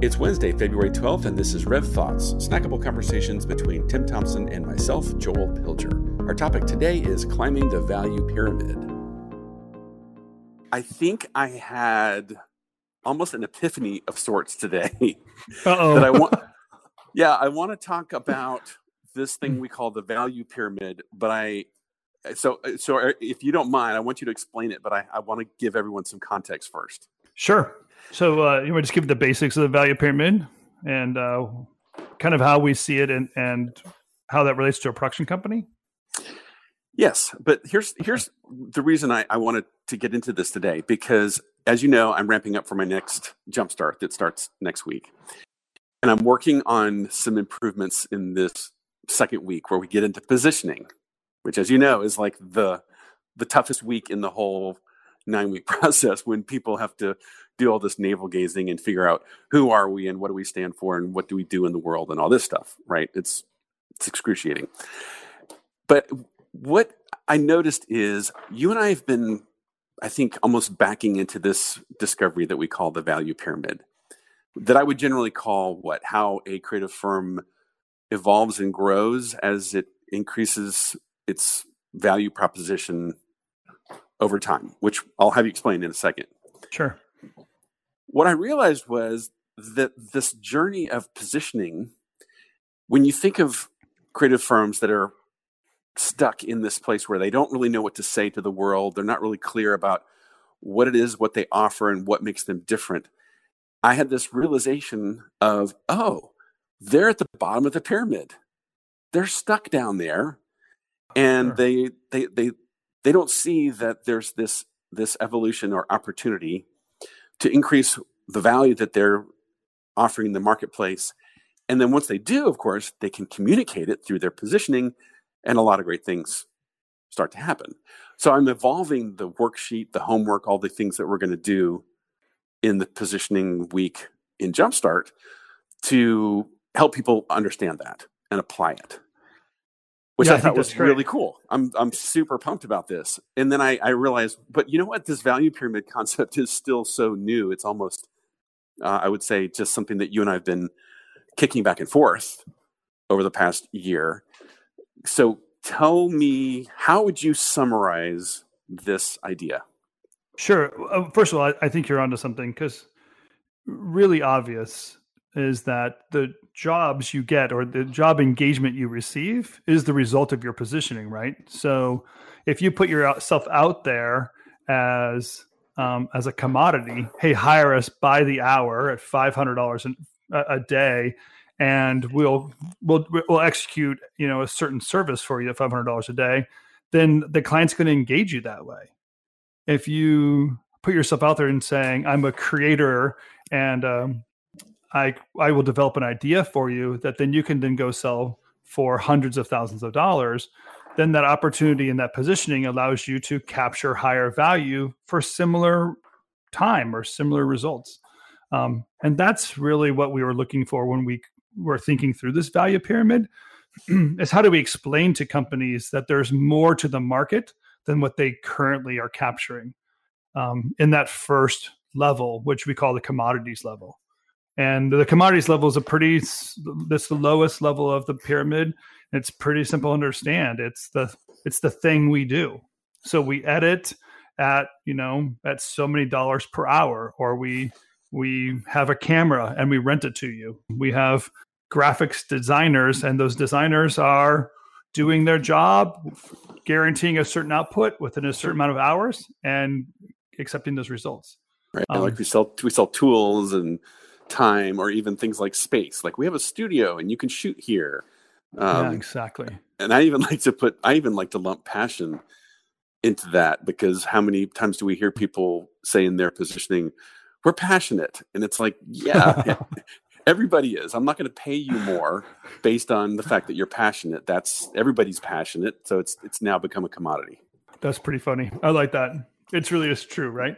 It's Wednesday, February 12th, and this is Rev Thoughts, snackable conversations between Tim Thompson and myself, Joel Pilger. Our topic today is climbing the value pyramid. I think I had almost an epiphany of sorts today. Uh-oh. That I want to talk about this thing we call the value pyramid, but so if you don't mind, I want you to explain it, but I want to give everyone some context first. Sure. So you want to just give the basics of the value pyramid and kind of how we see it and how that relates to a production company? Yes, but here's the reason I wanted to get into this today, because as you know, I'm ramping up for my next Jumpstart that starts next week. And I'm working on some improvements in this second week where we get into positioning, which, as you know, is like the toughest week in the whole 9-week process, when people have to do all this navel gazing and figure out who are we and what do we stand for and what do we do in the world and all this stuff, right? It's excruciating. But what I noticed is you and I have been, I think, almost backing into this discovery that we call the value pyramid, that I would generally call how a creative firm evolves and grows as it increases its value proposition over time, which I'll have you explain in a second. Sure. What I realized was that this journey of positioning, when you think of creative firms that are stuck in this place where they don't really know what to say to the world, they're not really clear about what it is, what they offer, and what makes them different, I had this realization of, they're at the bottom of the pyramid. They're stuck down there, and Sure. they don't see that there's this evolution or opportunity to increase the value that they're offering in the marketplace. And then once they do, of course, they can communicate it through their positioning, and a lot of great things start to happen. So I'm evolving the worksheet, the homework, all the things that we're going to do in the positioning week in Jumpstart to help people understand that and apply it, which I thought was really cool. I'm super pumped about this. And then I realized, but you know what? This value pyramid concept is still so new. It's almost, I would say, just something that you and I have been kicking back and forth over the past year. So tell me, how would you summarize this idea? Sure. First of all, I think you're onto something, because really obvious is that the jobs you get or the job engagement you receive is the result of your positioning, right? So if you put yourself out there as a commodity, hey, hire us by the hour at $500 a day, and we'll execute a certain service for you at $500 a day, then the client's going to engage you that way. If you put yourself out there and saying, I'm a creator and I will develop an idea for you that then you can then go sell for hundreds of thousands of dollars, then that opportunity and that positioning allows you to capture higher value for similar time or similar results. And that's really what we were looking for when we were thinking through this value pyramid, is how do we explain to companies that there's more to the market than what they currently are capturing in that first level, which we call the commodities level. And the commodities level is that's the lowest level of the pyramid. It's pretty simple to understand. It's the thing we do. So we edit at so many dollars per hour, or we have a camera and we rent it to you. We have graphics designers, and those designers are doing their job, guaranteeing a certain output within a certain amount of hours and accepting those results. Right. Like we sell tools and time, or even things like space. Like we have a studio and you can shoot here. Yeah, exactly. And I even like to lump passion into that, because how many times do we hear people say in their positioning, we're passionate? And it's like, yeah, everybody is. I'm not going to pay you more based on the fact that you're passionate. Everybody's passionate. So it's now become a commodity. That's pretty funny. I like that. It's really is true, right?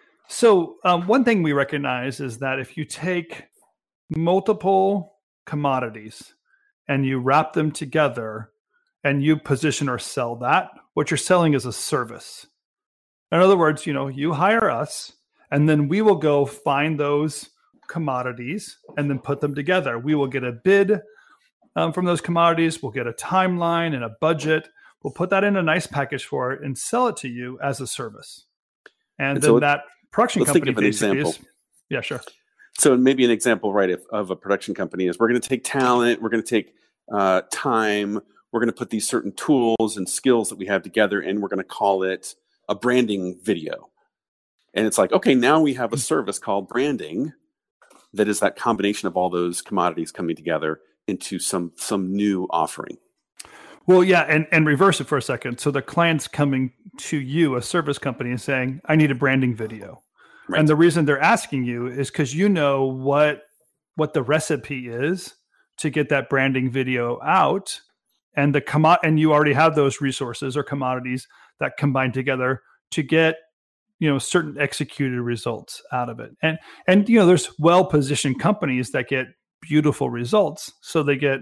So one thing we recognize is that if you take multiple commodities and you wrap them together and you position or sell that, what you're selling is a service. In other words, you hire us, and then we will go find those commodities and then put them together. We will get a bid from those commodities. We'll get a timeline and a budget. We'll put that in a nice package for it and sell it to you as a service. And then so that production company think of an example. Yeah, sure. So maybe an example, right, of a production company is we're going to take talent, we're going to take time, we're going to put these certain tools and skills that we have together, and we're going to call it a branding video. And it's like, okay, now we have a service called branding that is that combination of all those commodities coming together into some new offering. Well, yeah, and reverse it for a second. So the client's coming to you, a service company, and saying, I need a branding video. Right. And the reason they're asking you is because you know what the recipe is to get that branding video out, and and you already have those resources or commodities that combine together to get certain executed results out of it. And there's well-positioned companies that get beautiful results, so they get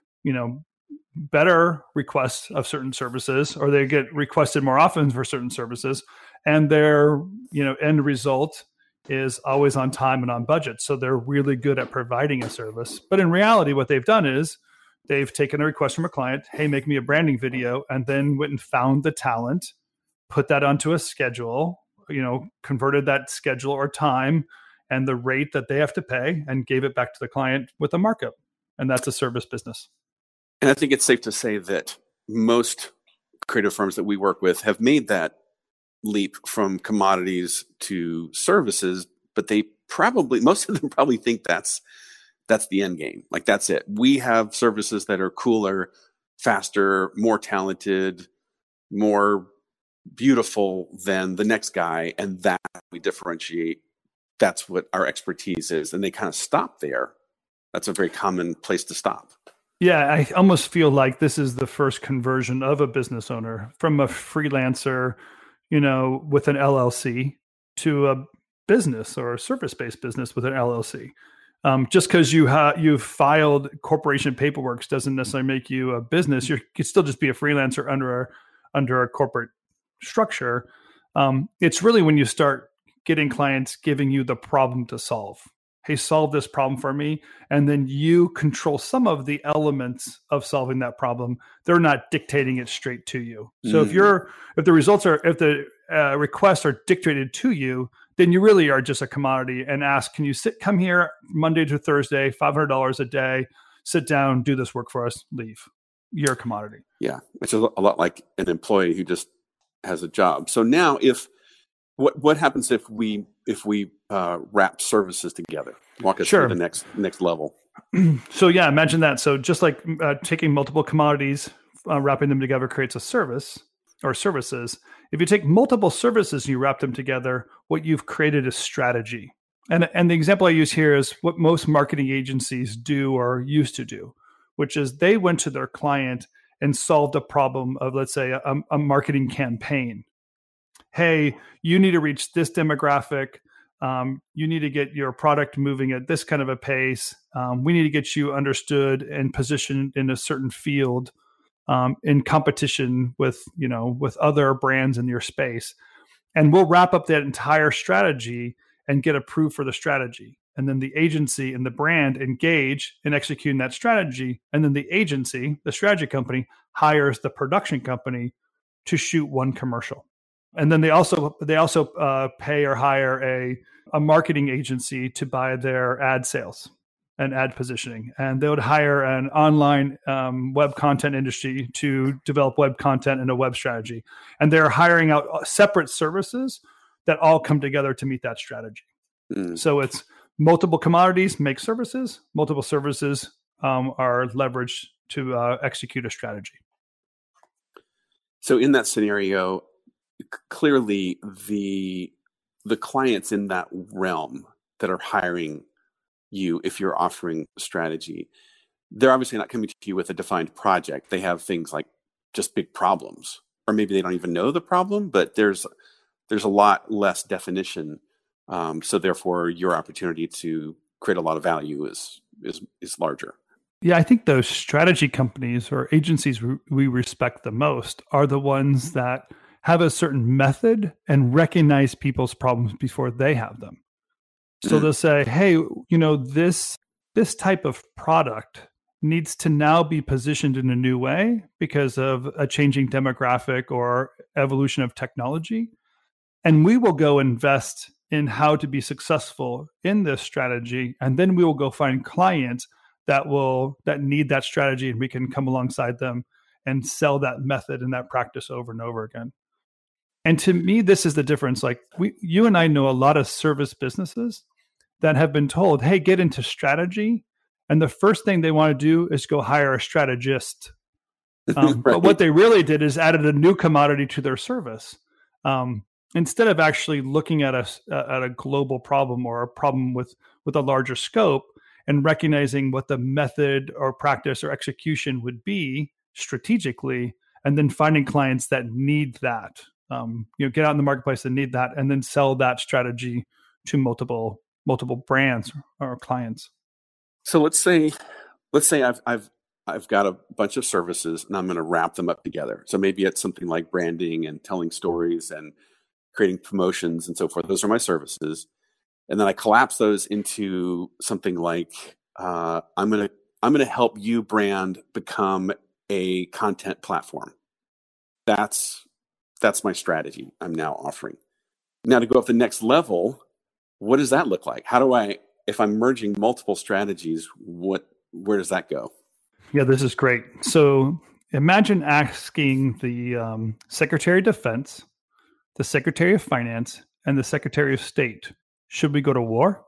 better requests of certain services, or they get requested more often for certain services, and their end result is always on time and on budget. So they're really good at providing a service. But in reality, what they've done is they've taken a request from a client, hey, make me a branding video, and then went and found the talent, put that onto a schedule, converted that schedule or time and the rate that they have to pay, and gave it back to the client with a markup. And that's a service business. And I think it's safe to say that most creative firms that we work with have made that leap from commodities to services, but most of them probably think that's the end game. Like, that's it. We have services that are cooler, faster, more talented, more beautiful than the next guy, and that we differentiate. That's what our expertise is. And they kind of stop there. That's a very common place to stop. Yeah, I almost feel like this is the first conversion of a business owner from a freelancer, with an LLC, to a business or a service-based business with an LLC. Just because you've filed corporation paperwork doesn't necessarily make you a business. You could still just be a freelancer under a corporate structure. It's really when you start getting clients giving you the problem to solve. Hey, solve this problem for me. And then you control some of the elements of solving that problem. They're not dictating it straight to you. So if the requests are dictated to you, then you really are just a commodity, and ask, can you come here Monday to Thursday, $500 a day, sit down, do this work for us, leave. You're a commodity. Yeah. Which is a lot like an employee who just has a job. So now what happens if we wrap services together? Walk us through the next level. So yeah, imagine that. So just like taking multiple commodities, wrapping them together creates a service or services. If you take multiple services and you wrap them together, what you've created is strategy. And the example I use here is what most marketing agencies do or used to do, which is they went to their client and solved a problem of, let's say, a marketing campaign. Hey, you need to reach this demographic. You need to get your product moving at this kind of a pace. We need to get you understood and positioned in a certain field in competition with other brands in your space. And we'll wrap up that entire strategy and get approved for the strategy. And then the agency and the brand engage in executing that strategy. And then the agency, the strategy company, hires the production company to shoot one commercial. And then they also pay or hire a marketing agency to buy their ad sales and ad positioning. And they would hire an online web content industry to develop web content and a web strategy. And they're hiring out separate services that all come together to meet that strategy. So it's multiple commodities make services, multiple services are leveraged to execute a strategy. So in that scenario, clearly the clients in that realm that are hiring you, if you're offering strategy, they're obviously not coming to you with a defined project. They have things like just big problems, or maybe they don't even know the problem, but there's a lot less definition. So therefore your opportunity to create a lot of value is larger. Yeah, I think those strategy companies or agencies we respect the most are the ones that have a certain method and recognize people's problems before they have them. So they'll say, hey, this type of product needs to now be positioned in a new way because of a changing demographic or evolution of technology. And we will go invest in how to be successful in this strategy. And then we will go find clients that need that strategy, and we can come alongside them and sell that method and that practice over and over again. And to me, this is the difference. Like you and I know a lot of service businesses that have been told, hey, get into strategy. And the first thing they want to do is go hire a strategist. Right. But what they really did is added a new commodity to their service. Instead of actually looking at a global problem or a problem with a larger scope and recognizing what the method or practice or execution would be strategically, and then finding clients that need that. Get out in the marketplace that need that, and then sell that strategy to multiple brands or clients. So let's say I've got a bunch of services and I'm going to wrap them up together. So maybe it's something like branding and telling stories and creating promotions and so forth. Those are my services. And then I collapse those into something like I'm going to help you brand become a content platform. That's my strategy I'm now offering. Now to go up the next level, what does that look like? How do if I'm merging multiple strategies, where does that go? Yeah, this is great. So imagine asking the Secretary of Defense, the Secretary of Finance, and the Secretary of State, should we go to war?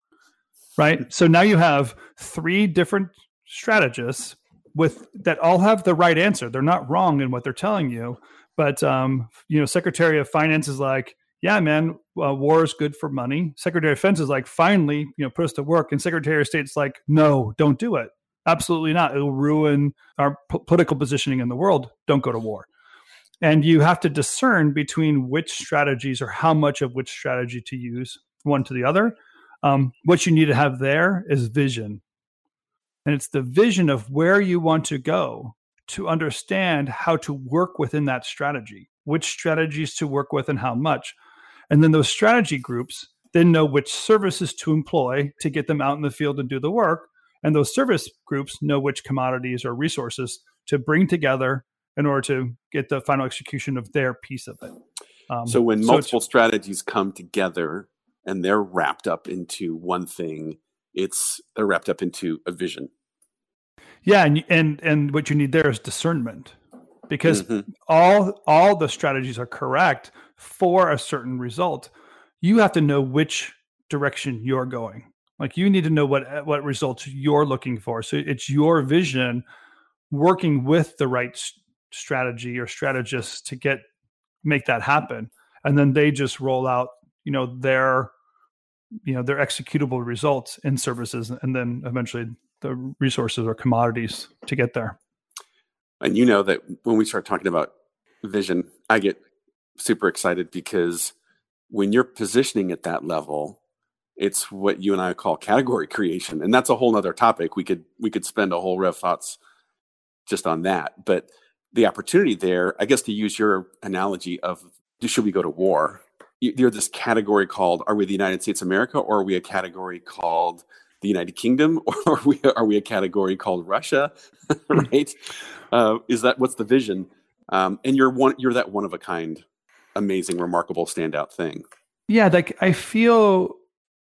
Right? So now you have 3 different strategists that all have the right answer. They're not wrong in what they're telling you. But, Secretary of Finance is like, yeah, man, war is good for money. Secretary of Defense is like, finally, put us to work. And Secretary of State's like, no, don't do it. Absolutely not. It will ruin our political positioning in the world. Don't go to war. And you have to discern between which strategies or how much of which strategy to use one to the other. What you need to have there is vision. And it's the vision of where you want to go to understand how to work within that strategy, which strategies to work with and how much. And then those strategy groups then know which services to employ to get them out in the field and do the work. And those service groups know which commodities or resources to bring together in order to get the final execution of their piece of it. So when multiple strategies come together and they're wrapped up into one thing, they're wrapped up into a vision. Yeah, and what you need there is discernment, because all the strategies are correct for a certain result. You have to know which direction you're going. Like you need to know what results you're looking for. So it's your vision working with the right strategy or strategists to make that happen, and then they just roll out their executable results in services, and then eventually the resources or commodities to get there. And you know that when we start talking about vision, I get super excited because when you're positioning at that level, it's what you and I call category creation. And that's a whole nother topic. We could spend a whole Rev Thoughts just on that. But the opportunity there, I guess, to use your analogy of should we go to war? You're this category called, are we the United States of America, or are we a category called the United Kingdom, or are we a category called Russia? Right? What's the vision? And you're that one of a kind, amazing, remarkable, standout thing. Yeah, like I feel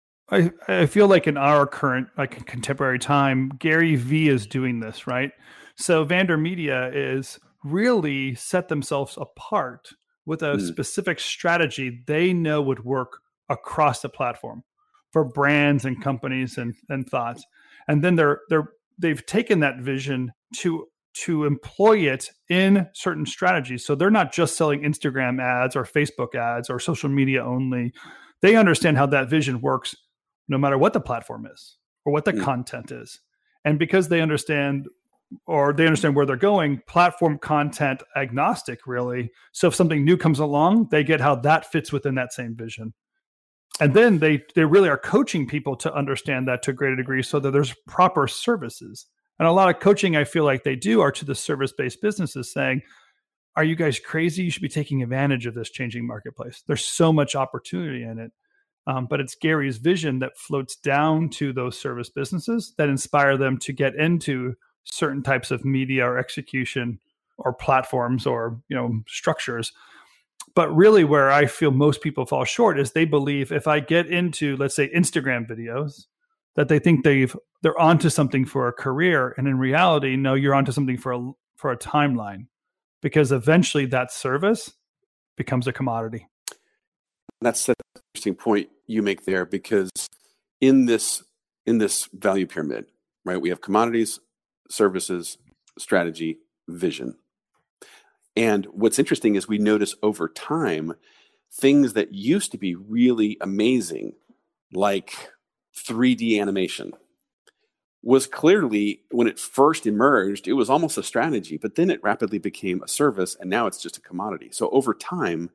like in our current contemporary time, Gary Vee is doing this, right? So VaynerMedia is really set themselves apart with a specific strategy they know would work across the platform for brands and companies and thoughts. And then they've taken that vision to employ it in certain strategies. So they're not just selling Instagram ads or Facebook ads or social media only. They understand how that vision works no matter what the platform is or what the content is. And because they understand where they're going, platform content agnostic, really. So if something new comes along, they get how that fits within that same vision. And then they really are coaching people to understand that to a greater degree so that there's proper services. And a lot of coaching I feel like they do are to the service-based businesses saying, are you guys crazy? You should be taking advantage of this changing marketplace. There's so much opportunity in it. But it's Gary's vision that floats down to those service businesses that inspire them to get into certain types of media or execution or platforms or structures. But really where I feel most people fall short is they believe if I get into, let's say, Instagram videos, that they think they're onto something for a career. And in reality, no, you're onto something for a timeline, because eventually that service becomes a commodity. That's an interesting point you make there, because in this value pyramid, right, we have commodities, services, strategy, vision. And what's interesting is we notice over time, things that used to be really amazing, like 3D animation, was clearly, when it first emerged, it was almost a strategy, but then it rapidly became a service, and now it's just a commodity. So over time,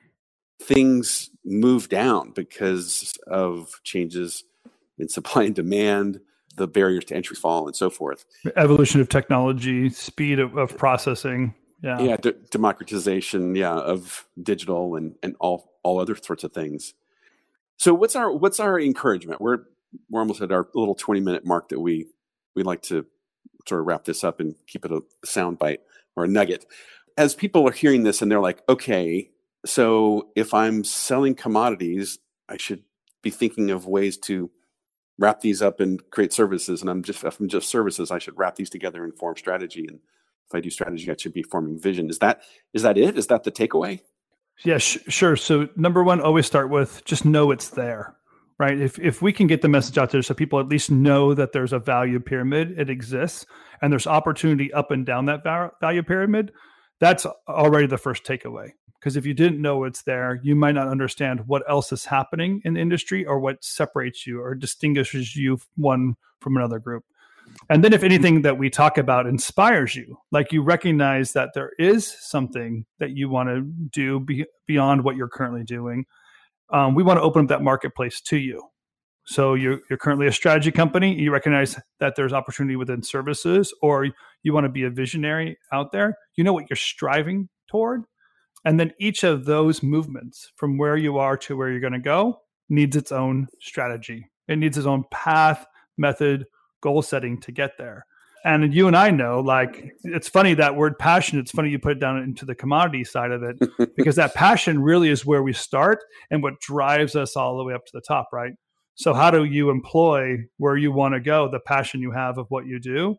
things move down because of changes in supply and demand, the barriers to entry fall, and so forth. Evolution of technology, speed of processing. Yeah, democratization, of digital and all other sorts of things. So what's our encouragement? We're almost at our little 20-minute mark that we like to sort of wrap this up and keep it a sound bite or a nugget. As people are hearing this and they're like, okay, so if I'm selling commodities, I should be thinking of ways to wrap these up and create services. And if I'm just services, I should wrap these together and form strategy. And if I do strategy, I should be forming vision. Is that it? Is that the takeaway? Yeah, sure. So number one, always start with just know it's there, right? If we can get the message out there so people at least know that there's a value pyramid, it exists, and there's opportunity up and down that value pyramid, that's already the first takeaway. Because if you didn't know it's there, you might not understand what else is happening in the industry or what separates you or distinguishes you one from another group. And then if anything that we talk about inspires you, like you recognize that there is something that you want to do beyond what you're currently doing, we want to open up that marketplace to you. So you're currently a strategy company. You recognize that there's opportunity within services, or you want to be a visionary out there. You know what you're striving toward. And then each of those movements from where you are to where you're going to go needs its own strategy. It needs its own path, method, goal setting to get there. And you and I know, like, it's funny that word passion, it's funny you put it down into the commodity side of it, because that passion really is where we start and what drives us all the way up to the top, right? So how do you employ where you want to go, the passion you have of what you do,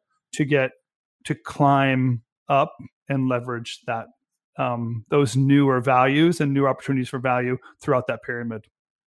to climb up and leverage that, those newer values and new opportunities for value throughout that pyramid?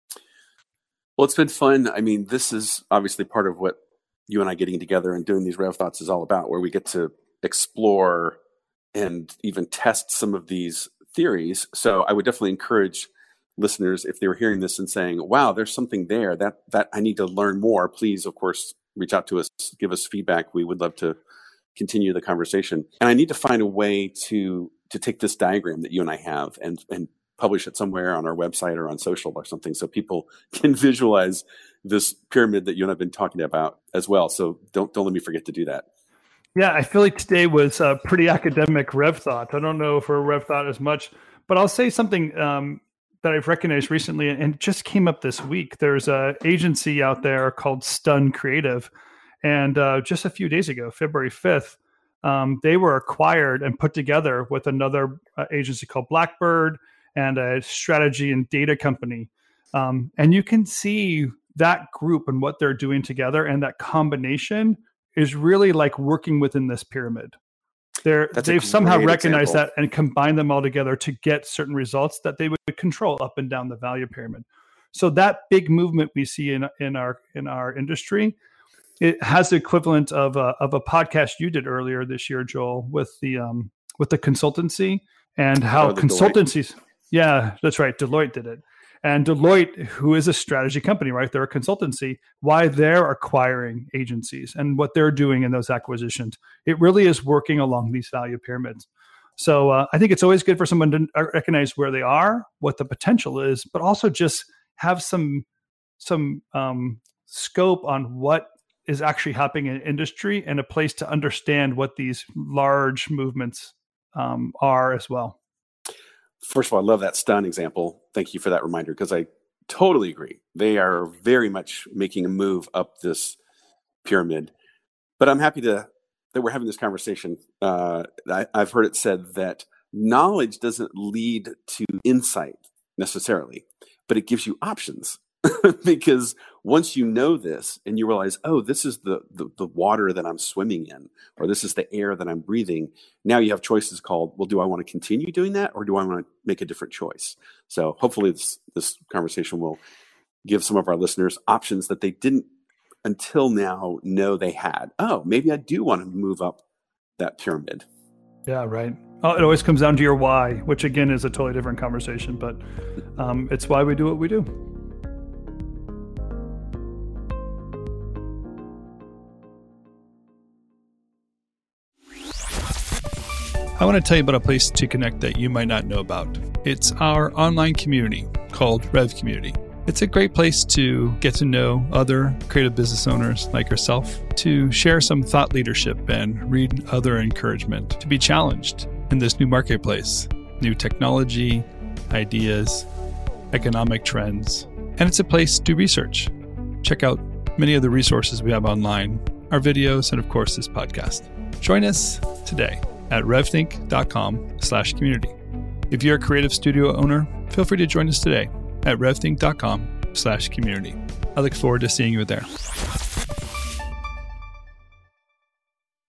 Well, it's been fun. I mean, this is obviously part of what you and I getting together and doing these Rev Thoughts is all about, where we get to explore and even test some of these theories. So I would definitely encourage listeners, if they were hearing this and saying, wow, there's something there that I need to learn more, please, of course, reach out to us, give us feedback. We would love to continue the conversation. And I need to find a way to take this diagram that you and I have and publish it somewhere on our website or on social or something, so people can visualize this pyramid that you and I've been talking about as well. So don't let me forget to do that. Yeah, I feel like today was a pretty academic Rev Thought. I don't know for a Rev Thought as much, but I'll say something that I've recognized recently and just came up this week. There's an agency out there called Stun Creative. And just a few days ago, February 5th, they were acquired and put together with another agency called Blackbird and a strategy and data company. And you can see that group and what they're doing together, and that combination is really like working within this pyramid. They've somehow recognized that and combined them all together to get certain results that they would control up and down the value pyramid. So that big movement we see in our industry, it has the equivalent of a podcast you did earlier this year, Joel, with the consultancy and how consultancies. Deloitte. Yeah, that's right. Deloitte did it. And Deloitte, who is a strategy company, right? They're a consultancy, why they're acquiring agencies and what they're doing in those acquisitions. It really is working along these value pyramids. So I think it's always good for someone to recognize where they are, what the potential is, but also just have some scope on what is actually happening in industry and a place to understand what these large movements are as well. First of all, I love that Stun example. Thank you for that reminder, because I Totally agree. They are very much making a move up this pyramid. But I'm happy that we're having this conversation. I've heard it said that knowledge doesn't lead to insight necessarily, but it gives you options. Because once you know this and you realize, oh, this is the water that I'm swimming in, or this is the air that I'm breathing, now you have choices called, well, do I want to continue doing that, or do I want to make a different choice? So hopefully this conversation will give some of our listeners options that they didn't until now know they had. Oh, maybe I do want to move up that pyramid. Yeah, right. It always comes down to your why, which again is a totally different conversation, but it's why we do what we do. I want to tell you about a place to connect that you might not know about. It's our online community called Rev Community. It's a great place to get to know other creative business owners like yourself, to share some thought leadership and read other encouragement, to be challenged in this new marketplace, new technology, ideas, economic trends. And it's a place to research. Check out many of the resources we have online, our videos, and of course, this podcast. Join us today at revthink.com/community. If you're a creative studio owner, feel free to join us today at revthink.com/community. I look forward to seeing you there.